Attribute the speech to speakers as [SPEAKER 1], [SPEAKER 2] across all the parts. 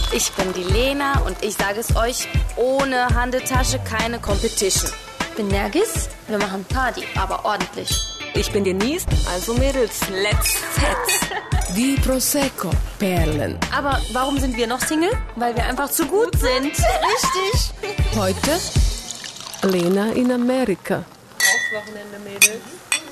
[SPEAKER 1] Ich bin die Lena und ich sage es euch, ohne Handetasche keine Competition.
[SPEAKER 2] Ich bin Nergis, wir machen Party, aber ordentlich.
[SPEAKER 3] Ich bin Denise, also Mädels, let's fetz.
[SPEAKER 4] Die Prosecco-Perlen.
[SPEAKER 2] Aber warum sind wir noch Single? Weil wir einfach zu gut sind.
[SPEAKER 1] Richtig.
[SPEAKER 4] Heute Lena in Amerika.
[SPEAKER 3] Wochenende, Mädels.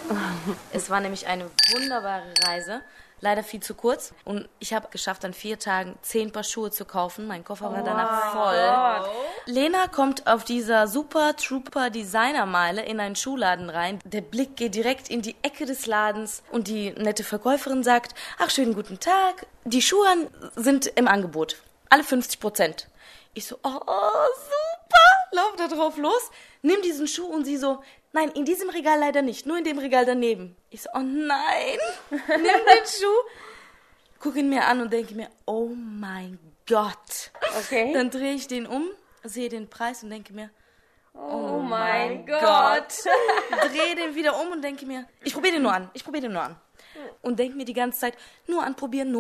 [SPEAKER 1] Es war nämlich eine wunderbare Reise. Leider viel zu kurz. Und ich habe geschafft, an 4 Tagen 10 Paar Schuhe zu kaufen. Mein Koffer war danach voll. Lena kommt auf dieser Super Trooper Designermeile in einen Schuhladen rein. Der Blick geht direkt in die Ecke des Ladens und die nette Verkäuferin sagt, ach, schönen guten Tag. Die Schuhe sind im Angebot. Alle 50%. Ich so, oh, super. Lauf da drauf los. Nimm diesen Schuh und sie so, nein, in diesem Regal leider nicht, nur in dem Regal daneben. Ich so, oh nein, nimm den Schuh. Guck ihn mir an und denke mir, oh mein Gott.
[SPEAKER 2] Okay.
[SPEAKER 1] Dann drehe ich den um, sehe den Preis und denke mir,
[SPEAKER 2] Oh mein Gott.
[SPEAKER 1] Drehe den wieder um und denke mir, ich probiere den nur an. Und denke mir die ganze Zeit, nur anprobieren.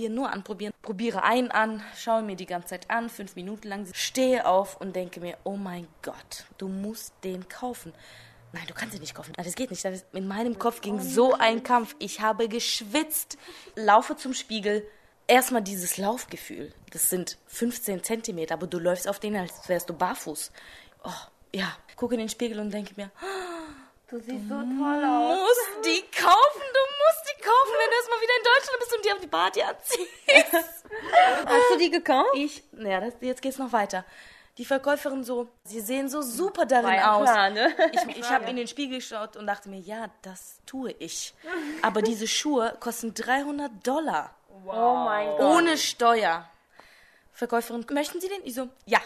[SPEAKER 1] Probiere einen an, schaue mir die ganze Zeit an, 5 Minuten lang, stehe auf und denke mir, oh mein Gott, du musst den kaufen. Nein, du kannst ihn nicht kaufen. Das geht nicht. In meinem Kopf ging so ein Kampf. Ich habe geschwitzt, laufe zum Spiegel. Erstmal dieses Laufgefühl. Das sind 15 Zentimeter, aber du läufst auf denen, als wärst du barfuß. Oh, ja. Gucke in den Spiegel und denke mir,
[SPEAKER 2] Du siehst so toll aus.
[SPEAKER 1] du musst die kaufen, wenn du erstmal wieder in Deutschland bist und die auf die Party anziehst.
[SPEAKER 2] Hast du die gekauft?
[SPEAKER 1] Jetzt geht's noch weiter. Die Verkäuferin so, sie sehen so super darin
[SPEAKER 2] ja
[SPEAKER 1] aus.
[SPEAKER 2] klar, ne?
[SPEAKER 1] Ich habe in den Spiegel geschaut und dachte mir, ja, das tue ich. Aber diese Schuhe kosten $300.
[SPEAKER 2] Wow. Oh mein Gott.
[SPEAKER 1] Ohne Steuer. Verkäuferin, möchten Sie den? Ich so, ja.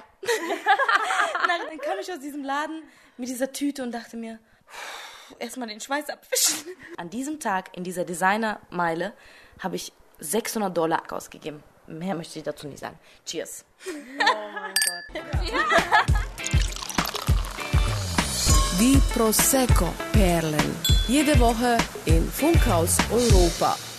[SPEAKER 1] Dann kam ich aus diesem Laden mit dieser Tüte und dachte mir, erstmal den Schweiß abwischen. An diesem Tag in dieser Designermeile habe ich $600 ausgegeben. Mehr möchte ich dazu nicht sagen. Cheers.
[SPEAKER 2] Oh mein Gott.
[SPEAKER 4] Die Prosecco-Perlen. Jede Woche in Funkhaus Europa.